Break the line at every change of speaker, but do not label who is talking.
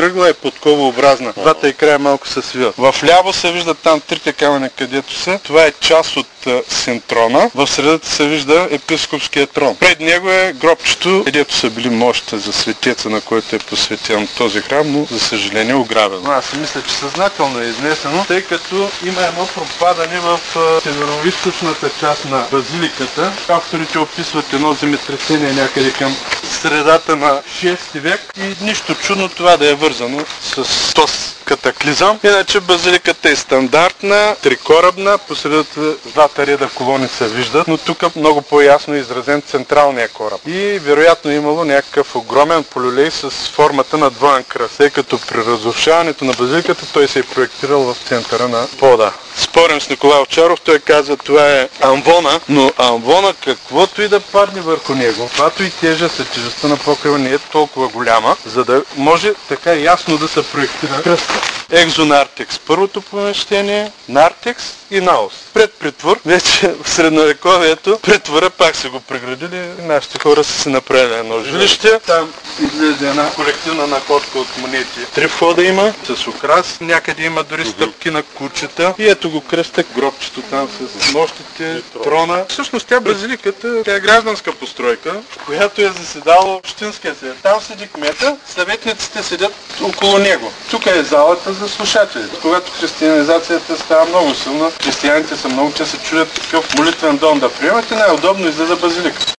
кръгла и подковообразна. Двата и края малко се свиват. В ляво се виждат там трите камъни, където са. Това е част от синтрона. В средата се вижда епископския трон. Пред него е гробчето, където са били мощите за светеца, на който е посветен този храм, но за съжаление ограбено. Аз си мисля, че съзнателно е изнесено, тъй като има едно пропадане в северо-източната част на базиликата. Авторите описват едно земетресение някъде към средата на 6 век и нищо чудно това да е вързано с този катаклизъм. Иначе базиликата е стандартна, трикорабна, посредата двата реда колони се виждат, но тук много по-ясно е изразен централния кораб. И вероятно е имало някакъв огромен полюлей с формата на двоен кръст, тъй като при разрушаването на базиликата той се е проектирал в центъра на пода. Спорим с Николай Овчаров, той каза, това е амвона, но амвона каквото и да падне върху него, каквато и тежест, тежестта на покрива не е толкова голяма, за да може така ясно да се проектира кръста. Екзонартекс, първото помещение, нартекс и наус. Пред притвор, вече в средновековието, притвора пак са го преградили, нашите хора са си направили едно жилище. Там излезе една колективна находка от монети. 3 входа има, с украс, някъде има дори стъпки на кучета. И ето го кръста, гробчето там с нощите, трона. Всъщност тя базиликата, тя е гражданска постройка, в която е заседала общинския съвет. Там седи кмета, съветниците седят около него. Тук е залата за слушатели. Когато християнизацията става много силна, християните са много, че се чудят какъв молитвен дом да приемат и най-удобно излиза базилика.